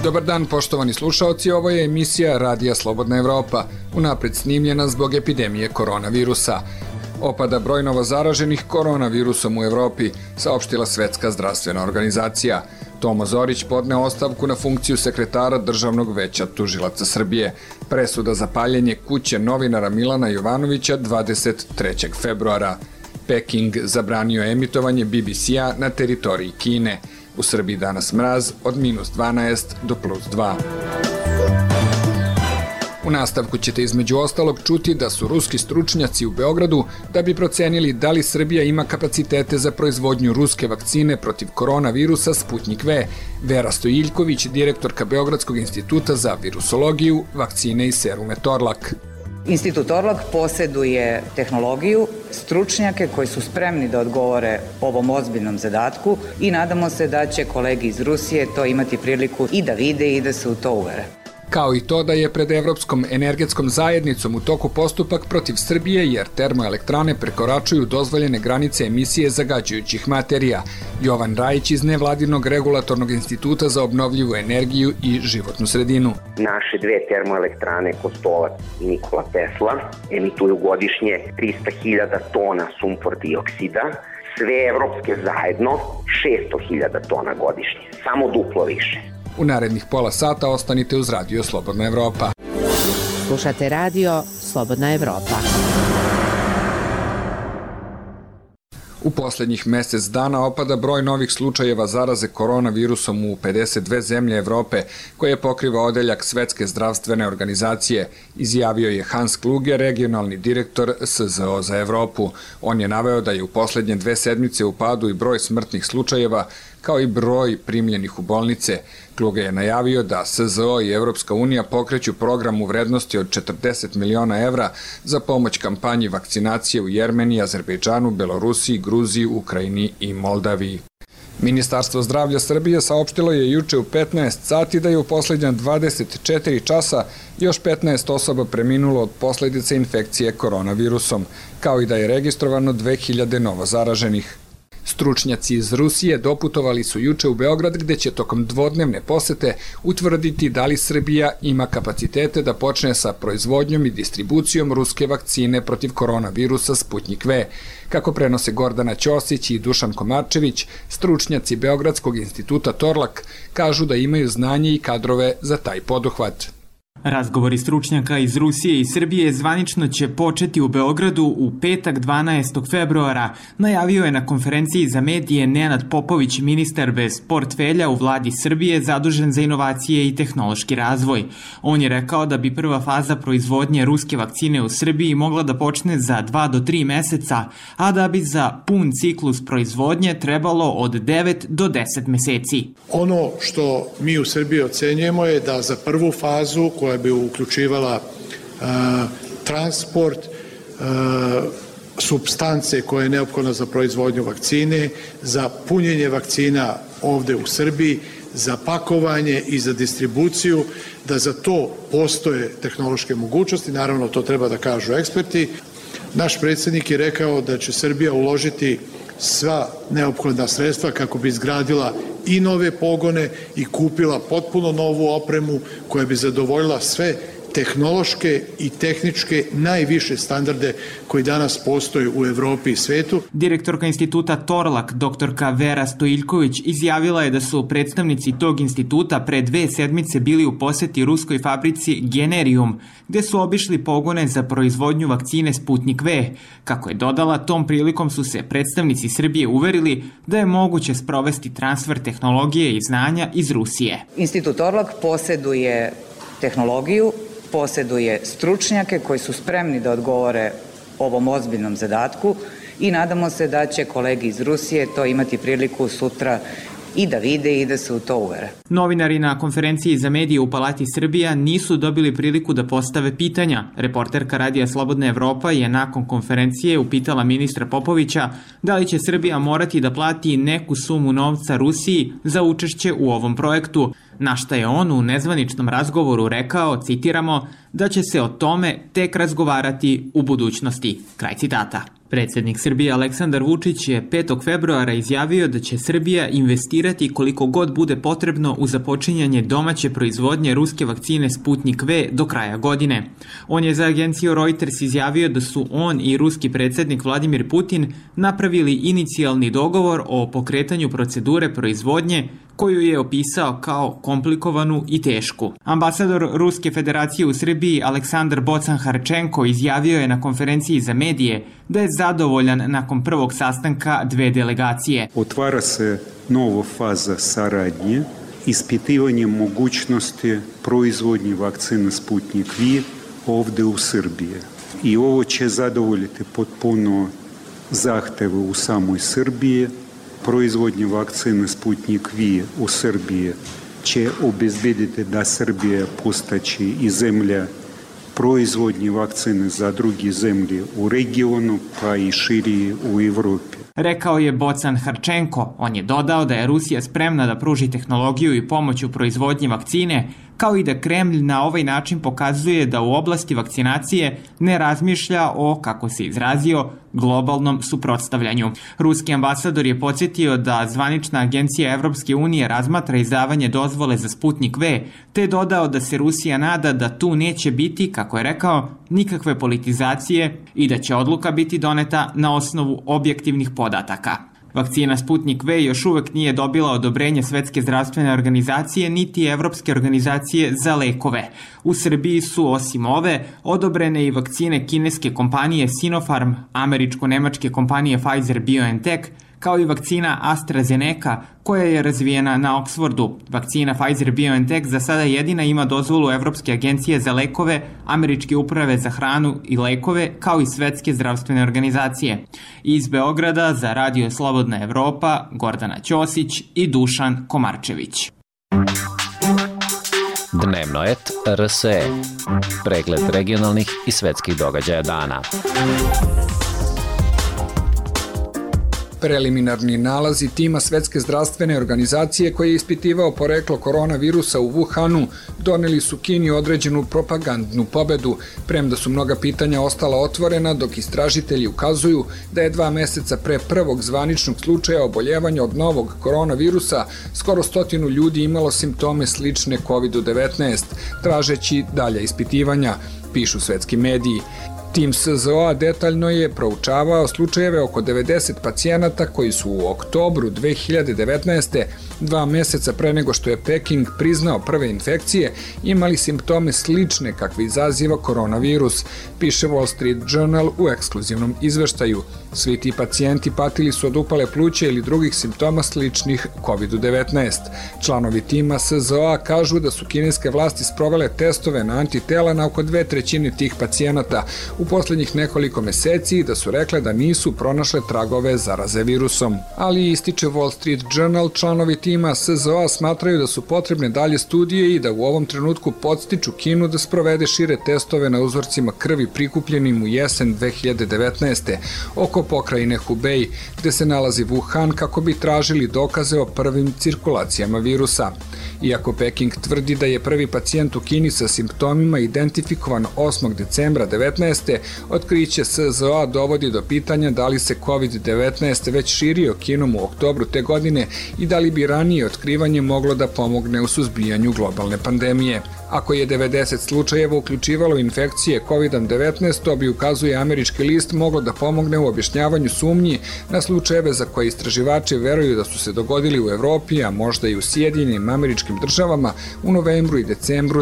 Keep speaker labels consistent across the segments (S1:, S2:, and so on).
S1: Dobar dan, poštovani slušaoci, ovo je emisija Radija Slobodna Evropa, unapred snimljena zbog epidemije koronavirusa. Opada broj novozaraženih koronavirusom u Evropi, saopštila Svetska zdravstvena organizacija. Tomo Zorić podneo ostavku na funkciju sekretara Državnog veća tužilaca Srbije. Presuda za paljenje kuće novinara Milana Jovanovića 23. februara. Peking zabranio emitovanje BBC-a na teritoriji Kine. U Srbiji danas mraz od -12 do +2. U nastavku ćete između ostalog čuti da su ruski stručnjaci u Beogradu da bi procenili da li Srbija ima kapacitete za proizvodnju ruske vakcine protiv koronavirusa Sputnik V. Vera Stojiljković, direktorka Beogradskog instituta za virusologiju, vakcine i serume Torlak.
S2: Institut Torlak poseduje tehnologiju, stručnjake koji su spremni da odgovore ovom ozbiljnom zadatku i nadamo se da će kolegi iz Rusije to imati priliku i da vide i da se u to uvere.
S1: Kao i to da je pred Evropskom energetskom zajednicom u toku postupak protiv Srbije jer termoelektrane prekoračuju dozvoljene granice emisije zagađujućih materija. Jovan Rajić iz Nevladinog regulatornog instituta za obnovljivu energiju i životnu sredinu.
S3: Naše dve termoelektrane Kostolac i Nikola Tesla emituju godišnje 300.000 tona sumpor dioksida, sve evropske zajedno 600.000 tona godišnje, samo duplo više.
S1: U narednih pola sata ostanite uz Radio Slobodna Evropa.
S4: Slušate Radio Slobodna Evropa.
S1: U poslednjih mesec dana opada broj novih slučajeva zaraze koronavirusom u 52 zemlje Evrope, koje pokriva odeljak Svetske zdravstvene organizacije, izjavio je Hans Kluge, regionalni direktor SZO za Evropu. On je naveo da je u poslednje 2 sedmice u padu i broj smrtnih slučajeva, kao i broj primljenih u bolnice. Kluge je najavio da SZO i Evropska unija pokreću program u vrednosti od 40 miliona evra za pomoć kampanji vakcinacije u Jermeniji, Azerbejdžanu, Belorusiji, Gruziji, Ukrajini i Moldaviji. Ministarstvo zdravlja Srbije saopštilo je juče u 15 sati da je u poslednja 24 časa još 15 osoba preminulo od posledica infekcije koronavirusom, kao i da je registrovano 2000 novozaraženih. Stručnjaci iz Rusije doputovali su juče u Beograd gde će tokom dvodnevne posete utvrditi da li Srbija ima kapacitete da počne sa proizvodnjom i distribucijom ruske vakcine protiv koronavirusa Sputnik V. Kako prenose Gordana Ćosić i Dušan Komarčević, stručnjaci Beogradskog instituta Torlak kažu da imaju znanje i kadrove za taj poduhvat.
S5: Razgovori stručnjaka iz Rusije i Srbije zvanično će početi u Beogradu u petak 12. februara, najavio je na konferenciji za medije Nenad Popović, ministar bez portfelja u vladi Srbije zadužen za inovacije i tehnološki razvoj. On je rekao da bi prva faza proizvodnje ruske vakcine u Srbiji mogla da počne za 2 do 3 meseca, a da bi za pun ciklus proizvodnje trebalo od 9 do 10 meseci.
S6: Ono što mi u Srbiji ocenjujemo je da za prvu fazu koja bi uključivala transport supstance koja je neophodna za proizvodnju vakcine, za punjenje vakcina ovde u Srbiji, za pakovanje i za distribuciju, da za to postoje tehnološke mogućnosti, naravno to treba da kažu eksperti. Naš predsjednik je rekao da će Srbija uložiti sva neophodna sredstva kako bi izgradila i nove pogone i kupila potpuno novu opremu koja bi zadovoljila sve tehnološke i tehničke najviše standarde koji danas postoje u Evropi i svetu.
S5: Direktorka instituta Torlak, doktorka Vera Stojiljković, izjavila je da su predstavnici tog instituta pre 2 sedmice bili u poseti ruskoj fabrici Generium, gde su obišli pogone za proizvodnju vakcine Sputnik V. Kako je dodala, tom prilikom su se predstavnici Srbije uverili da je moguće sprovesti transfer tehnologije i znanja iz Rusije.
S2: Institut Torlak poseduje tehnologiju, poseduje stručnjake koji su spremni da odgovore ovom ozbiljnom zadatku i nadamo se da će kolegi iz Rusije to imati priliku sutra i da vide i da se u to uvere.
S5: Novinari na konferenciji za medije u Palati Srbija nisu dobili priliku da postave pitanja. Reporterka Radija Slobodna Evropa je nakon konferencije upitala ministra Popovića da li će Srbija morati da plati neku sumu novca Rusiji za učešće u ovom projektu, na šta je on u nezvaničnom razgovoru rekao, citiramo, da će se o tome tek razgovarati u budućnosti. Kraj citata. Predsjednik Srbije Aleksandar Vučić je 5. februara izjavio da će Srbija investirati koliko god bude potrebno u započinjanje domaće proizvodnje ruske vakcine Sputnik V do kraja godine. On je za agenciju Reuters izjavio da su on i ruski predsjednik Vladimir Putin napravili inicijalni dogovor o pokretanju procedure proizvodnje koju je opisao kao komplikovanu i tešku. Ambasador Ruske federacije u Srbiji Aleksandar Bocan-Harčenko izjavio je na konferenciji za medije da je zadovoljan nakon prvog sastanka dve delegacije.
S7: Otvara se nova faza saradnje, ispitivanje mogućnosti proizvodnje vakcine Sputnik V ovde u Srbiji. I ovo će zadovoljiti potpuno zahteve u samoj Srbiji. Proizvodnje vakcine Sputnik V u Srbiji će obezbediti da Srbija postaće i zemlja proizvodnje vakcine za druge zemlje u regionu, pa i širi u Evropi.
S5: Rekao je Bocan-Harčenko. On je dodao da je Rusija spremna da pruži tehnologiju i pomoć u proizvodnji vakcine, kao i da Kremlj na ovaj način pokazuje da u oblasti vakcinacije ne razmišlja o, kako se izrazio, globalnom suprotstavljanju. Ruski ambasador je podsjetio da zvanična agencija Evropske unije razmatra izdavanje dozvole za Sputnik V, te je dodao da se Rusija nada da tu neće biti, kako je rekao, nikakve politizacije i da će odluka biti doneta na osnovu objektivnih podataka. Vakcina Sputnik V još uvek nije dobila odobrenje Svetske zdravstvene organizacije niti Evropske organizacije za lekove. U Srbiji su osim ove odobrene i vakcine kineske kompanije Sinopharm, američko-nemačke kompanije Pfizer-BioNTech, kao i vakcina AstraZeneca koja je razvijena na Oxfordu. Vakcina Pfizer-BioNTech za sada jedina ima dozvolu Evropske agencije za lekove, Američke uprave za hranu i lekove, kao i Svetske zdravstvene organizacije. Iz Beograda za Radio Slobodna Evropa, Gordana Ćosić i Dušan Komarčević.
S8: Dnevno et RSE. Pregled regionalnih i svetskih događaja dana.
S1: Preliminarni nalazi tima Svetske zdravstvene organizacije koji je ispitivao poreklo koronavirusa u Wuhanu doneli su Kini određenu propagandnu pobedu, premda su mnoga pitanja ostala otvorena, dok istražitelji ukazuju da je 2 meseca pre prvog zvaničnog slučaja oboljevanja od novog koronavirusa skoro 100 ljudi imalo simptome slične COVID-19, tražeći dalja ispitivanja, pišu svetski mediji. Tim SZO-a detaljno je proučavao slučajeve oko 90 pacijenata koji su u oktobru 2019. 2 meseca pre nego što je Peking priznao prve infekcije, imali simptome slične kakve izaziva koronavirus, piše Wall Street Journal u ekskluzivnom izveštaju. Svi ti pacijenti patili su od upale pluća ili drugih simptoma sličnih COVID-19. Članovi tima SZO-a kažu da su kineske vlasti sprovele testove na antitela na oko 2/3 tih pacijenata u poslednjih nekoliko meseci i da su rekle da nisu pronašle tragove zaraze virusom. Ali ističe Wall Street Journal, članovi tima SZO-a smatraju da su potrebne dalje studije i da u ovom trenutku podstiču Kinu da sprovede šire testove na uzorcima krvi prikupljenim u jesen 2019. oko pokrajine Hubei, gde se nalazi Wuhan, kako bi tražili dokaze o prvim cirkulacijama virusa. Iako Peking tvrdi da je prvi pacijent u Kini sa simptomima identifikovan 8. decembra 19. otkriće SZO-a dovodi do pitanja da li se COVID-19 već širio Kinom u oktobru te godine i da li bi ranije otkrivanje moglo da pomogne u suzbijanju globalne pandemije. Ako je 90 slučajeva uključivalo infekcije COVID-19, to bi, ukazuje američki list, moglo da pomogne u objašnjavanju sumnji na slučajeve za koje istraživači veruju da su se dogodili u Evropi, a možda i u Sjedinjenim Američkim Državama u novembru i decembru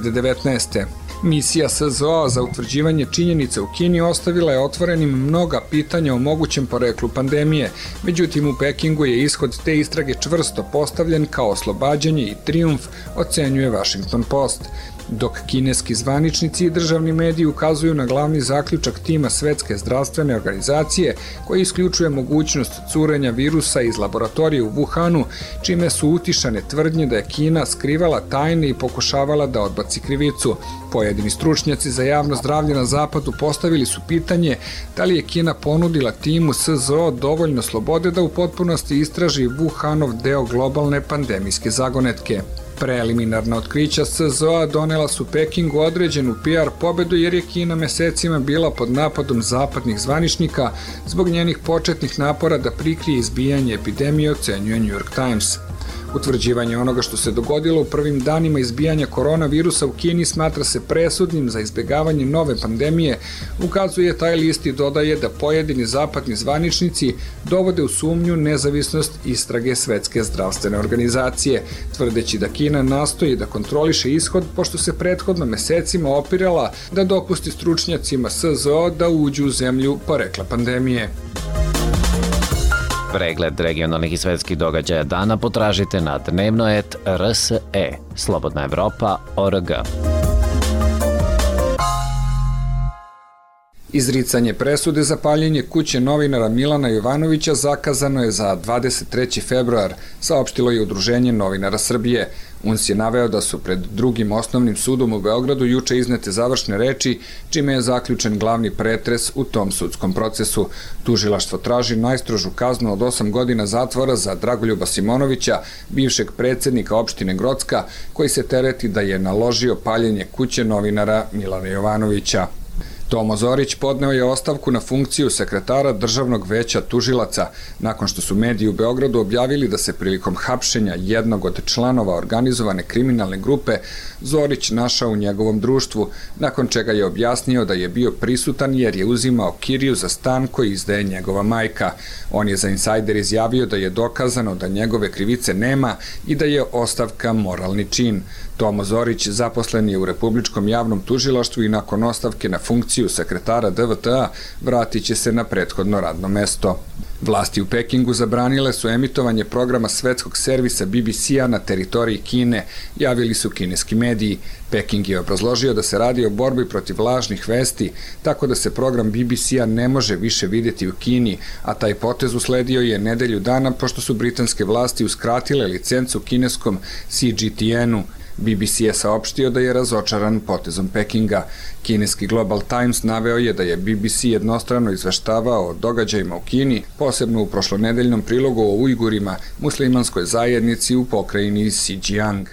S1: 2019. Misija SZO za utvrđivanje činjenica u Kini ostavila je otvorenim mnoga pitanja o mogućem poreklu pandemije. Međutim, u Pekingu je ishod te istrage čvrsto postavljen kao oslobađanje i trijumf, ocenjuje Washington Post. Dok kineski zvaničnici i državni mediji ukazuju na glavni zaključak tima Svetske zdravstvene organizacije koji isključuje mogućnost curenja virusa iz laboratorije u Wuhanu, čime su utišane tvrdnje da je Kina skrivala tajne i pokušavala da odbaci krivicu. Pojedini stručnjaci za javno zdravlje na zapadu postavili su pitanje da li je Kina ponudila timu SZO dovoljno slobode da u potpunosti istraži Wuhanov deo globalne pandemijske zagonetke. Preliminarna otkrića SZO-a donela su Pekingu određenu PR pobedu jer je Kina mesecima bila pod napadom zapadnih zvaničnika zbog njenih početnih napora da prikrije izbijanje epidemije, ocenjuje New York Times. Utvrđivanje onoga što se dogodilo u prvim danima izbijanja koronavirusa u Kini smatra se presudnim za izbjegavanje nove pandemije, ukazuje taj list i dodaje da pojedini zapadni zvaničnici dovode u sumnju nezavisnost istrage Svetske zdravstvene organizacije, tvrdeći da Kina nastoji da kontroliše ishod pošto se prethodno mesecima opirala da dopusti stručnjacima SZO da uđu u zemlju porekla pandemije.
S8: Pregled regionalnih i svetskih događaja dana potražite na dnevnoet.rse, Slobodna Evropa.org.
S1: Izricanje presude za paljenje kuće novinara Milana Jovanovića zakazano je za 23. februar, saopštilo je Udruženje novinara Srbije. UNS je naveo da su pred drugim osnovnim sudom u Beogradu juče iznete završne reči, čime je zaključen glavni pretres u tom sudskom procesu. Tužilaštvo traži najstrožu kaznu od 8 godina zatvora za Dragoljuba Simonovića, bivšeg predsednika opštine Grocka, koji se tereti da je naložio paljenje kuće novinara Milana Jovanovića. Tomo Zorić podneo je ostavku na funkciju sekretara Državnog veća tužilaca, nakon što su mediji u Beogradu objavili da se prilikom hapšenja jednog od članova organizovane kriminalne grupe Zorić našao u njegovom društvu, nakon čega je objasnio da je bio prisutan jer je uzimao kiriju za stan koji izdaje njegova majka. On je za Insajder izjavio da je dokazano da njegove krivice nema i da je ostavka moralni čin. Tomo Zorić zaposlen je u Republičkom javnom tužilaštvu i nakon ostavke na funkciju sekretara DVT-a vratit će se na prethodno radno mesto. Vlasti u Pekingu zabranile su emitovanje programa svetskog servisa BBC-a na teritoriji Kine, javili su kineski mediji. Peking je obrazložio da se radi o borbi protiv lažnih vesti, tako da se program BBC-a ne može više vidjeti u Kini, a taj potez usledio je nedelju dana pošto su britanske vlasti uskratile licencu kineskom CGTN-u. BBC je saopštio da je razočaran potezom Pekinga. Kineski Global Times naveo je da je BBC jednostrano izveštavao o događajima u Kini, posebno u prošlonedeljnom prilogu o Ujgurima, muslimanskoj zajednici u pokrajini Xinjiang.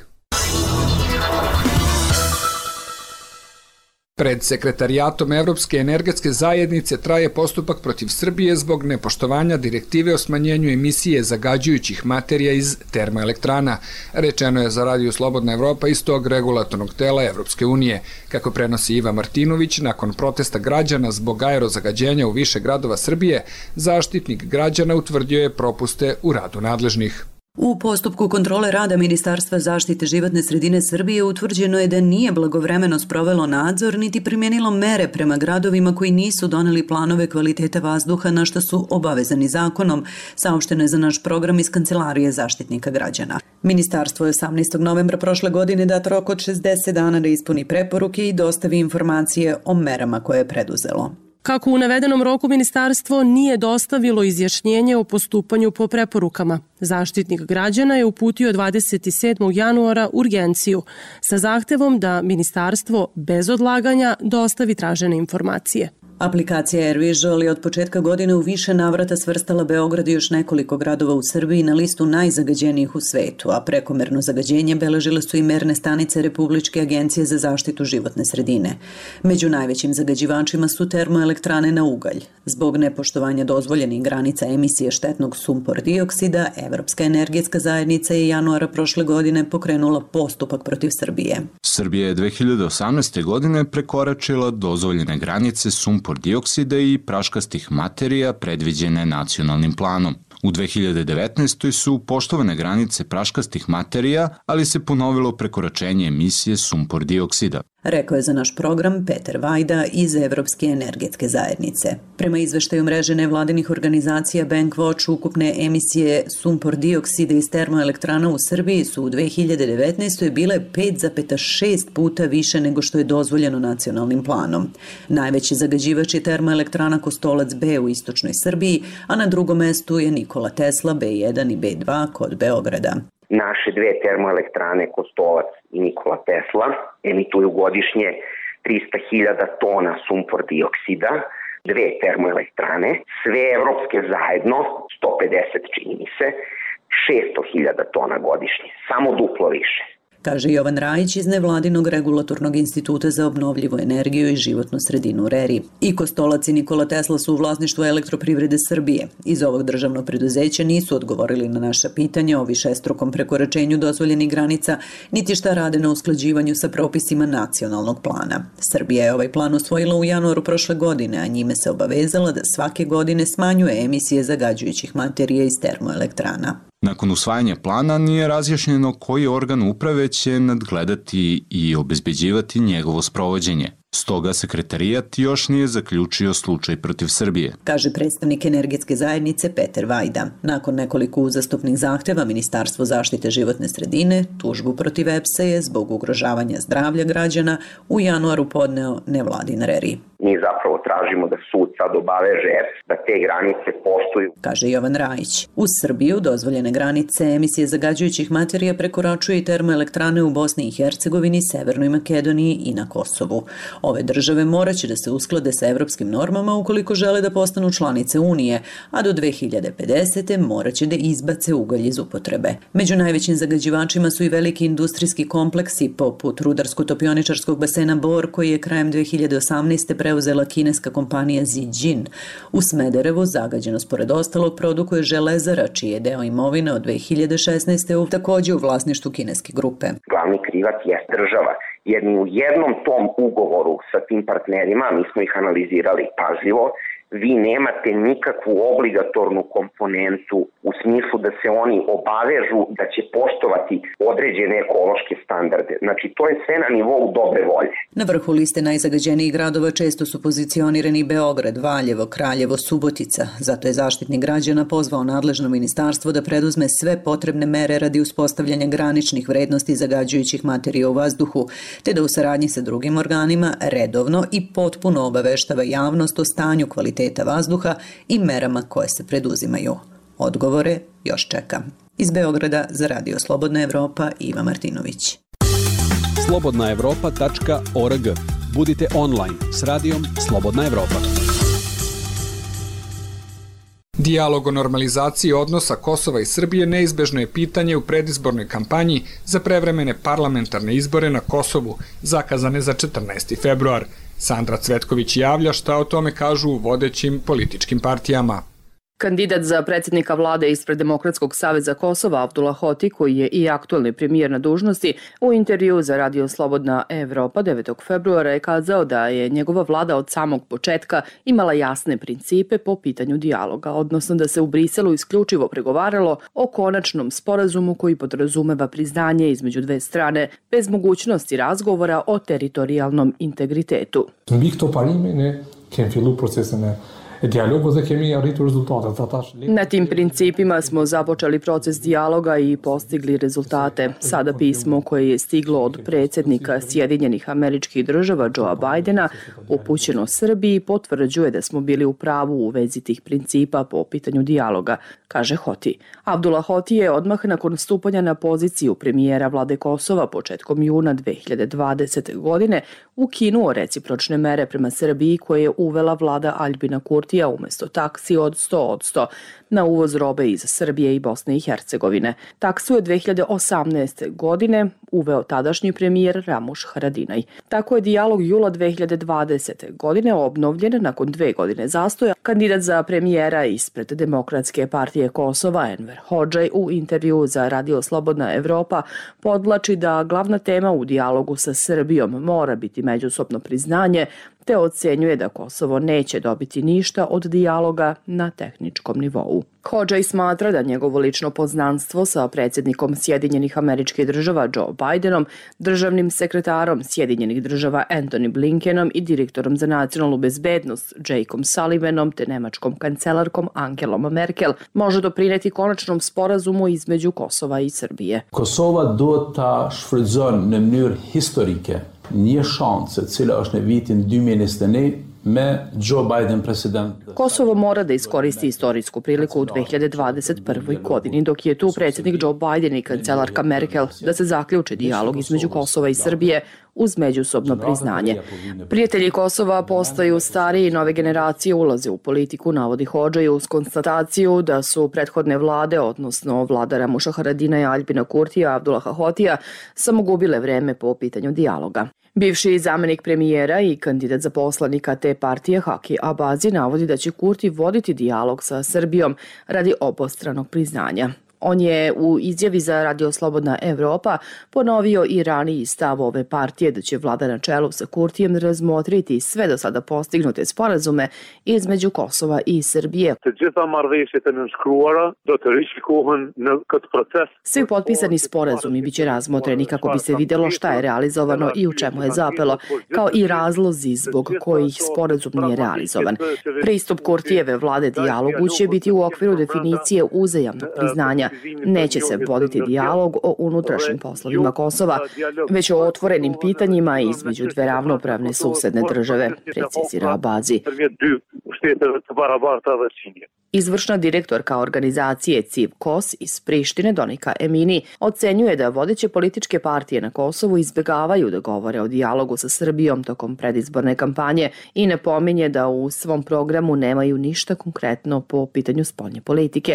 S1: Pred sekretarijatom Evropske energetske zajednice traje postupak protiv Srbije zbog nepoštovanja direktive o smanjenju emisije zagađujućih materija iz termoelektrana, rečeno je za Radio Slobodna Evropa iz tog regulatornog tela Evropske unije. Kako prenosi Iva Martinović, nakon protesta građana zbog aerozagađenja u više gradova Srbije, Zaštitnik građana utvrdio je propuste u radu nadležnih.
S9: U postupku kontrole rada Ministarstva zaštite životne sredine Srbije utvrđeno je da nije blagovremeno sprovelo nadzor niti primjenilo mere prema gradovima koji nisu doneli planove kvaliteta vazduha na što su obavezani zakonom, saopšteno je za naš program iz Kancelarije Zaštitnika građana. Ministarstvo je 18. novembra prošle godine dato rok od 60 dana da ispuni preporuke i dostavi informacije o merama koje je preduzelo.
S10: Kako u navedenom roku ministarstvo nije dostavilo izjašnjenje o postupanju po preporukama, Zaštitnik građana je uputio 27. januara urgenciju sa zahtevom da ministarstvo bez odlaganja dostavi tražene informacije.
S9: Aplikacija AirVisual je od početka godine u više navrata svrstala Beograd i još nekoliko gradova u Srbiji na listu najzagađenijih u svetu, a prekomerno zagađenje beležile su i merne stanice Republičke agencije za zaštitu životne sredine. Među najvećim zagađivačima su termoelektrane na ugalj. Zbog nepoštovanja dozvoljenih granica emisije štetnog sumpor dioksida, Evropska energetska zajednica je januara prošle godine pokrenula postupak protiv Srbije.
S11: Srbija je 2018. godine prekoračila dozvoljene granice sumpor dioksida i praškastih materija predviđene nacionalnim planom. U 2019. su poštovane granice praškastih materija, ali se ponovilo prekoračenje emisije sumpor dioksida.
S9: Rekao je za naš program Peter Vajda iz Evropske energetske zajednice. Prema izveštaju mreže nevladinih organizacija Bankwatch, ukupne emisije sumpor dioksida iz termoelektrana u Srbiji su u 2019. bile 5,6 puta više nego što je dozvoljeno nacionalnim planom. Najveći zagađivač je termoelektrana Kostolac B u istočnoj Srbiji, a na drugom mestu je Nikola Tesla B1 i B2 kod Beograda.
S3: Naše dve termoelektrane Kostolac i Nikola Tesla emituju godišnje 300.000 tona sumpor dioksida, dve termoelektrane, sve evropske zajedno, 150 čini mi se, 600.000 tona godišnje, samo duplo više.
S9: kaže Jovan Rajić iz nevladinog regulatornog instituta za obnovljivu energiju i životnu sredinu RERI. I Kostolac i Nikola Tesla su u vlasništvu Elektroprivrede Srbije. Iz ovog državnog preduzeća nisu odgovorili na naša pitanja o višestrukom prekoračenju dozvoljenih granica, niti šta rade na usklađivanju sa propisima nacionalnog plana. Srbija je ovaj plan usvojila u januaru prošle godine, a njime se obavezala da svake godine smanjuje emisije zagađujućih materija iz termoelektrana.
S11: Nakon usvajanja plana nije razjašnjeno koji organ uprave će nadgledati i obezbeđivati njegovo sprovođenje. Stoga sekretarijat još nije zaključio slučaj protiv Srbije,
S9: kaže predstavnik energetske zajednice Peter Vajda. Nakon nekoliko uzastopnih zahteva Ministarstvo zaštite životne sredine tužbu protiv EPS-a je zbog ugrožavanja zdravlja građana u januaru podneo nevladin RERI.
S3: Mi zapravo tražimo da sud sad obaveže EPS da te granice poštuju,
S9: kaže Jovan Rajić. Uz Srbiju dozvoljene granice emisije zagađujućih materija prekoračuje i termoelektrane u Bosni i Hercegovini, Severnoj Makedoniji i na Kosovu. Ove države moraće da se usklade sa evropskim normama ukoliko žele da postanu članice Unije, a do 2050. moraće da izbace ugalj iz upotrebe. Među najvećim zagađivačima su i veliki industrijski kompleksi poput rudarsko-topioničarskog basena Bor, koji je krajem 2018. preuzela kineska kompanija Zijin. U Smederevu zagađenost pored ostalog produkuje Železara, čiji je deo imovine od 2016. takođe u vlasništvu kineske grupe.
S3: Glavni krivac je država, jer ni u jednom tom ugovoru sa tim partnerima, mi smo ih analizirali pažljivo, vi nemate nikakvu obligatornu komponentu u smislu da se oni obavežu da će poštovati određene ekološke standarde. Znači, to je sve na nivou dobre volje.
S9: Na vrhu liste najzagađenijih gradova često su pozicionirani Beograd, Valjevo, Kraljevo, Subotica. Zato je Zaštitnik građana pozvao nadležno ministarstvo da preduzme sve potrebne mere radi uspostavljanja graničnih vrednosti zagađujućih materija u vazduhu, te da u saradnji sa drugim organima redovno i potpuno obaveštava javnost o stanju kvaliteta vazduha i merama koje se preduzimaju. Odgovore još čeka. Iz Beograda za Radio Slobodna Evropa, Iva Martinović.
S12: slobodnaevropa.org. Budite online s radijom Slobodna Evropa.
S1: Dijalog o normalizaciji odnosa Kosova i Srbije neizbežno je pitanje u predizbornoj kampanji za prevremene parlamentarne izbore na Kosovu, zakazane za 14. februar. Sandra Cvetković javlja šta o tome kažu u vodećim političkim partijama.
S13: Kandidat za predsjednika vlade ispred Demokratskog saveza Kosova, Abdullah Hoti, koji je i aktuelni premijer na dužnosti, u intervju za Radio Slobodna Evropa 9. februara je kazao da je njegova vlada od samog početka imala jasne principe po pitanju dijaloga, odnosno da se u Briselu isključivo pregovaralo o konačnom sporazumu koji podrazumeva priznanje između dve strane bez mogućnosti razgovora o teritorijalnom integritetu. Na tim principima smo započeli proces dijaloga i postigli rezultate. Sada pismo koje je stiglo od predsjednika Sjedinjenih Američkih Država Joea Bidena upućeno Srbiji potvrđuje da smo bili u pravu u vezi tih principa po pitanju dijaloga, kaže Hoti. Abdullah Hoti je odmah nakon stupanja na poziciju premijera vlade Kosova početkom juna 2020. godine ukinuo recipročne mere prema Srbiji koje je uvela vlada Aljbina Kurtija umesto taksi od 100% na uvoz robe iz Srbije i Bosne i Hercegovine. Taksu je 2018. godine uveo tadašnji premijer Ramuš Haradinaj. Tako je dijalog jula 2020. godine obnovljen nakon 2 godine zastoja. Kandidat za premijera ispred Demokratske partije Kosova Enver Hodžaj u intervju za Radio Slobodna Evropa podvlači da glavna tema u dijalogu sa Srbijom mora biti međusobno priznanje, te ocenjuje da Kosovo neće dobiti ništa od dijaloga na tehničkom nivou. Hodžaj smatra da njegovo lično poznanstvo sa predsjednikom Sjedinjenih Američkih Država Joe Bidenom, državnim sekretarom Sjedinjenih Država Antony Blinkenom i direktorom za nacionalnu bezbednost Jakeom Sullivanom te nemačkom kancelarkom Angelom Merkel može doprineti konačnom sporazumu između Kosova i Srbije.
S14: Kosova duhet ta shfrytëzon në mënyrë historike një shanse cila është në vitin 2021 Joe Biden president.
S13: Kosovo mora da iskoristi istorijsku priliku u 2021. godini, dok je tu predsjednik Joe Biden i kancelarka Merkel da se zaključi dijalog između Kosova i Srbije uz međusobno priznanje. Prijatelji Kosova postaju stariji i nove generacije ulaze u politiku, navodi Hodžaj uz konstataciju da su prethodne vlade, odnosno vlada Ramuša Haradina i Aljbina Kurtija, Abdullaha Hotija, samo gubile vreme po pitanju dijaloga. Bivši zamenik premijera i kandidat za poslanika te partije Haki Abazi navodi da će Kurti voditi dijalog sa Srbijom radi obostranog priznanja. On je u izjavi za Radio Slobodna Evropa ponovio i raniji stav ove partije da će vlada na čelu sa Kurtijem razmotriti sve do sada postignute sporazume između Kosova i Srbije. Svi potpisani sporazumi biće razmotreni kako bi se vidjelo šta je realizovano i u čemu je zapelo, kao i razlozi zbog kojih sporazum nije realizovan. Pristup Kurtijeve vlade dijalogu će biti u okviru definicije uzajamnog priznanja. Neće se voditi dijalog o unutrašnjim poslovima Kosova, već o otvorenim pitanjima između dve ravnopravne susedne države, precizira Abazi. Izvršna direktorka organizacije CIV KOS iz Prištine, Donika Emini, ocenjuje da vodeće političke partije na Kosovu izbjegavaju da govore o dijalogu sa Srbijom tokom predizborne kampanje i ne pominje da u svom programu nemaju ništa konkretno po pitanju spoljne politike.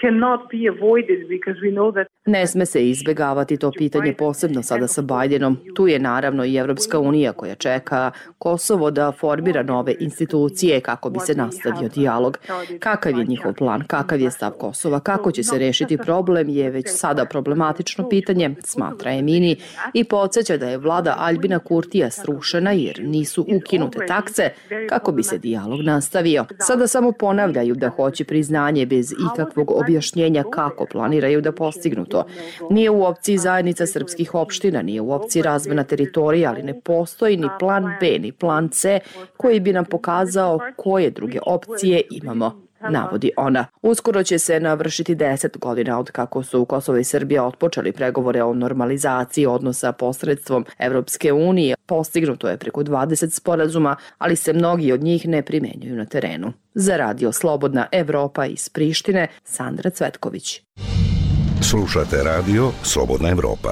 S13: Ne sme se izbjegavati to pitanje, posebno sada sa Bajdenom. Tu je naravno i Evropska unija koja čeka Kosovo da formira nove institucije kako bi se nastavio dijalog. Kakav je njihov plan, kakav je stav Kosova, kako će se rešiti problem je već sada problematično pitanje, smatra Emini, i podsjeća da je vlada Aljbina Kurtija srušena jer nisu ukinute takse kako bi se dijalog nastavio. Sada samo ponavljaju da hoće priznanje bez ikakvog objašnjenja kako planiraju da postignu to. Nije u opciji zajednica srpskih opština, nije u opciji razmena teritorija, ali ne postoji ni plan B, ni plan C koji bi nam pokazao koje druge opcije imamo, navodi ona. Uskoro će se navršiti 10 godina od kako su Kosovo i Srbija otpočeli pregovore o normalizaciji odnosa posredstvom Evropske unije. Postignuto je preko 20 sporazuma, ali se mnogi od njih ne primenjuju na terenu. Za Radio Slobodna Evropa iz Prištine, Sandra Cvetković.
S15: Slušate Radio Slobodna Evropa.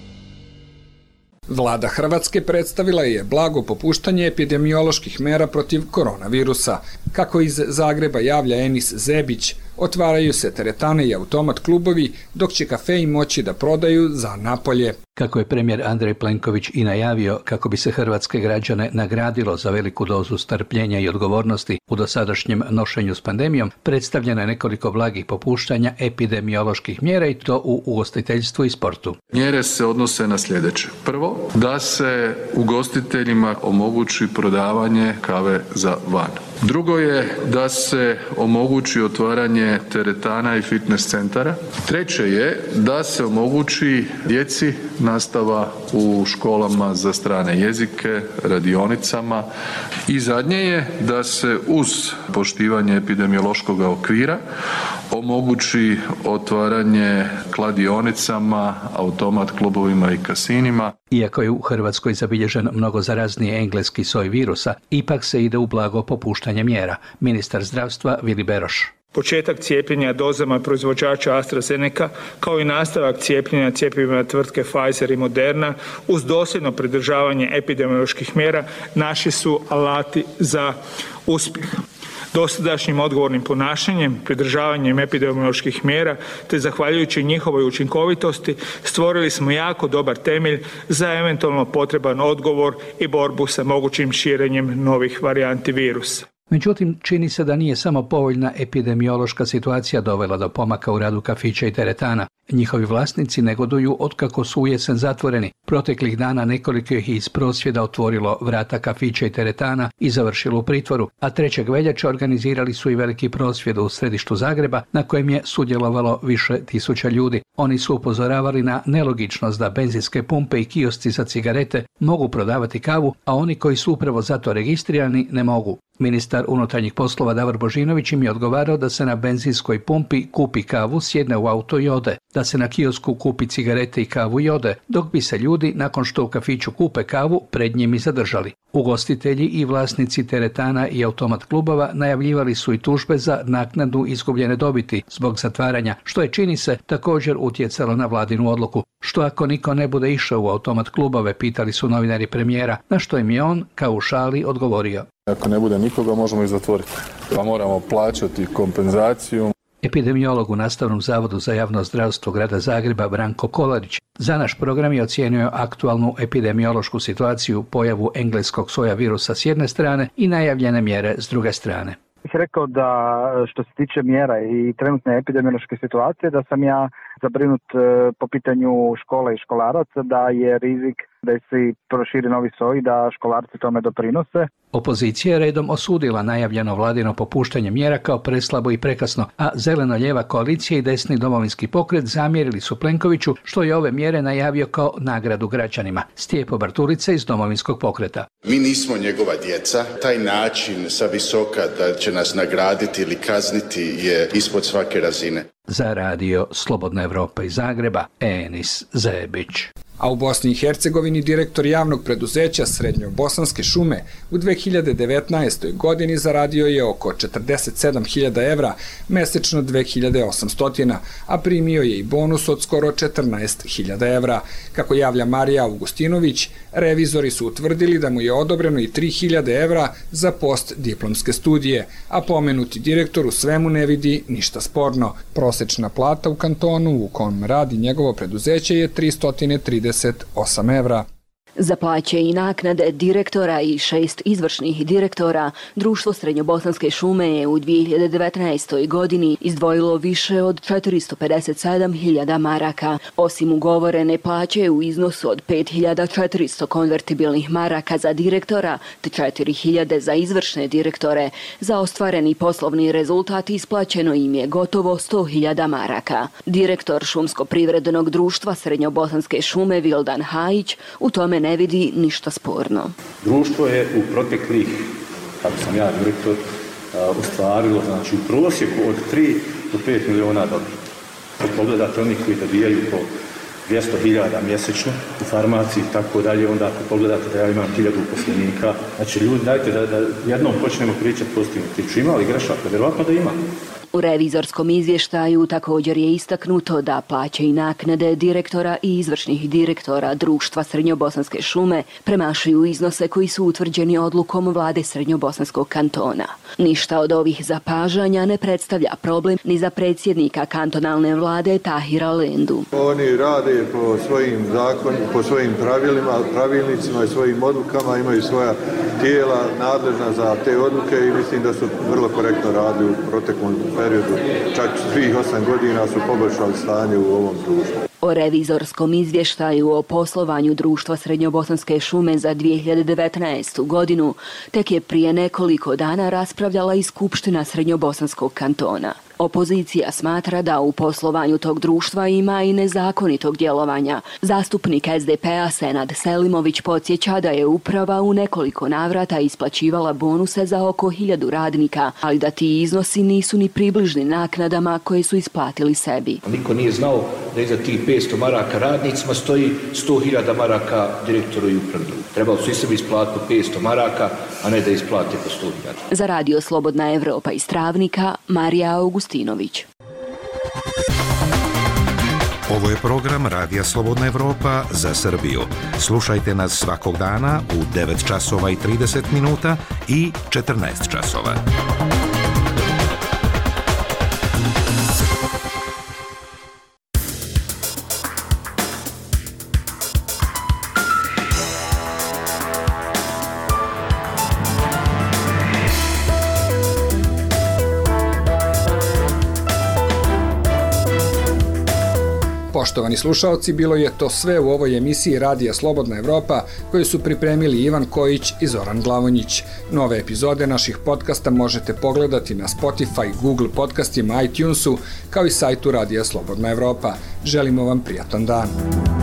S1: Vlada Hrvatske predstavila je blago popuštanje epidemioloških mera protiv koronavirusa. Kako iz Zagreba javlja Enis Zebić, otvaraju se teretane i automat klubovi, dok će kafeji moći da prodaju za napolje.
S16: Kako je premijer Andrej Plenković i najavio kako bi se hrvatske građane nagradilo za veliku dozu strpljenja i odgovornosti u dosadašnjem nošenju s pandemijom, predstavljeno je nekoliko blagih popuštanja epidemioloških mjera i to u ugostiteljstvu i sportu.
S17: Mjere se odnose na sljedeće. Prvo, da se ugostiteljima omogući prodavanje kave za van. Drugo je da se omogući otvaranje teretana i fitness centara. Treće je da se omogući djeci nastava u školama za strane jezike, radionicama. I zadnje je da se uz poštivanje epidemiološkog okvira omogući otvaranje kladionicama, automat klubovima i kasinima.
S16: Iako je u Hrvatskoj zabilježen mnogo zarazniji engleski soj virusa, ipak se ide u blago popuštanje mjera. Ministar zdravstva Vili Beroš.
S18: Početak cijepljenja dozama proizvođača AstraZeneca kao i nastavak cijepljenja cjepivima tvrtke Pfizer i Moderna uz dosljedno pridržavanje epidemioloških mjera naši su alati za uspjeh. Dosadašnjim odgovornim ponašanjem, pridržavanjem epidemioloških mjera te zahvaljujući njihovoj učinkovitosti stvorili smo jako dobar temelj za eventualno potreban odgovor i borbu sa mogućim širenjem novih varijanti virusa.
S16: Međutim, čini se da nije samo povoljna epidemiološka situacija dovela do pomaka u radu kafića i teretana. Njihovi vlasnici negoduju otkako su u jesen zatvoreni. Proteklih dana nekoliko ih iz prosvjeda otvorilo vrata kafića i teretana i završilo u pritvoru, a 3. veljače organizirali su i veliki prosvjed u središtu Zagreba na kojem je sudjelovalo više tisuća ljudi. Oni su upozoravali na nelogičnost da benzinske pumpe i kiosci za cigarete mogu prodavati kavu, a oni koji su upravo zato registrirani ne mogu. Ministar unutarnjih poslova Davor Božinović im je odgovarao da se na benzinskoj pumpi kupi kavu, sjedne u auto i ode, da se na kiosku kupi cigarete i kavu i ode, dok bi se ljudi, nakon što u kafiću kupe kavu, pred njim i zadržali. Ugostitelji i vlasnici teretana i automat klubova najavljivali su i tužbe za naknadu izgubljene dobiti zbog zatvaranja, što je, čini se, također utjecalo na vladinu odluku. Što ako niko ne bude išao u automat klubove, pitali su novinari premijera, na što im je on, kao u šali, odgovorio.
S19: Ako ne bude nikoga, možemo ih zatvoriti. Pa moramo plaćati kompenzaciju.
S16: Epidemiolog u Nastavnom zavodu za javno zdravstvo grada Zagreba Branko Kolarić za naš program je ocijenio aktualnu epidemiološku situaciju, pojavu engleskog soja virusa s jedne strane i najavljene mjere s druge strane.
S20: Bih rekao da što se tiče mjera i trenutne epidemiološke situacije, da sam ja zabrinut po pitanju škola i školaraca, da je rizik da se proširi novi soj, da školarci tome doprinose.
S16: Opozicija je redom osudila najavljeno vladino popuštanje mjera kao preslabo i prekasno, a zeleno-lijeva koalicija i desni domovinski pokret zamjerili su Plenkoviću što je ove mjere najavio kao nagradu građanima. Stijepo Bartulica iz domovinskog pokreta.
S21: Mi nismo njegova djeca. Taj način sa visoka da će nas nagraditi ili kazniti je ispod svake razine.
S16: Za radio Slobodna Evropa iz Zagreba, Enis Zebić.
S1: A u Bosni i Hercegovini direktor javnog preduzeća Srednjobosanske šume u 2019. godini zaradio je oko 47.000 evra, mesečno 2.800, a primio je i bonus od skoro 14.000 evra. Kako javlja Marija Augustinović, revizori su utvrdili da mu je odobreno i 3.000 evra za postdiplomske studije, a pomenuti direktor u svemu ne vidi ništa sporno. Prosečna plata u kantonu u kom radi njegovo preduzeće je 338 evra.
S22: Za plaće i naknade direktora i 6 izvršnih direktora, Društvo Srednjobosanske šume je u 2019. godini izdvojilo više od 457.000 maraka. Osim ugovorene plaće u iznosu od 5.400 konvertibilnih maraka za direktora te 4.000 za izvršne direktore, za ostvareni poslovni rezultat isplaćeno im je gotovo 100.000 maraka. Direktor Šumsko-privrednog društva Srednjobosanske šume Vildan Hajić u tome ne vidi ništa sporno.
S23: Društvo je u proteklih, kako sam ja direktor, ostvarilo u prosjeku od 3 do 5 miliona dobiti. Kad pogledate oni koji dobijaju po 200.000 mjesečno u farmaciji i tako dalje, onda ako pogledate da ja imam 1000 uposlenika, znači ljudi, dajte da jednom počnemo pričati pozitivno priču. Ima li grešaka? Vjerovatno da ima.
S22: U revizorskom izvještaju također je istaknuto da plaće i naknade direktora i izvršnih direktora Društva Srednjobosanske šume premašuju iznose koji su utvrđeni odlukom vlade Srednjobosanskog kantona. Ništa od ovih zapažanja ne predstavlja problem ni za predsjednika kantonalne vlade Tahira Lendu.
S24: Oni rade po svojim zakonima, po svojim pravilima, pravilnicima i svojim odlukama, imaju svoja tijela nadležna za te odluke i mislim da su vrlo korektno radili u proteklom periodu. Čak svih 8 godina su poboljšali stanje u ovom društvu.
S22: O revizorskom izvještaju o poslovanju Društva Srednjobosanske šume za 2019. godinu tek je prije nekoliko dana raspravljala i Skupština Srednjobosanskog kantona. Opozicija smatra da u poslovanju tog društva ima i nezakonitog djelovanja. Zastupnik SDP-a Senad Selimović podsjeća da je uprava u nekoliko navrata isplaćivala bonuse za oko 1000 radnika, ali da ti iznosi nisu ni približni naknadama koje su isplatili sebi.
S25: Niko nije znao da iza tih 500 maraka radnicima stoji 100.000 maraka direktoru i upravi. Trebalo su i sebi isplatiti 500 maraka, a ne da isplate po 100.000.
S22: Za radio Slobodna Evropa iz Travnika, Marija Augustinović.
S15: Ovo je program Radija Slobodna Evropa za Srbiju. Slušajte nas svakog dana u 9 časova i 30 minuta i 14 časova.
S1: Poštovani slušaoci, bilo je to sve u ovoj emisiji Radija Slobodna Evropa koju su pripremili Ivan Kojić i Zoran Glavonjić. Nove epizode naših podcasta možete pogledati na Spotify, Google podcastima, iTunesu, kao i sajtu Radija Slobodna Evropa. Želimo vam prijatan dan.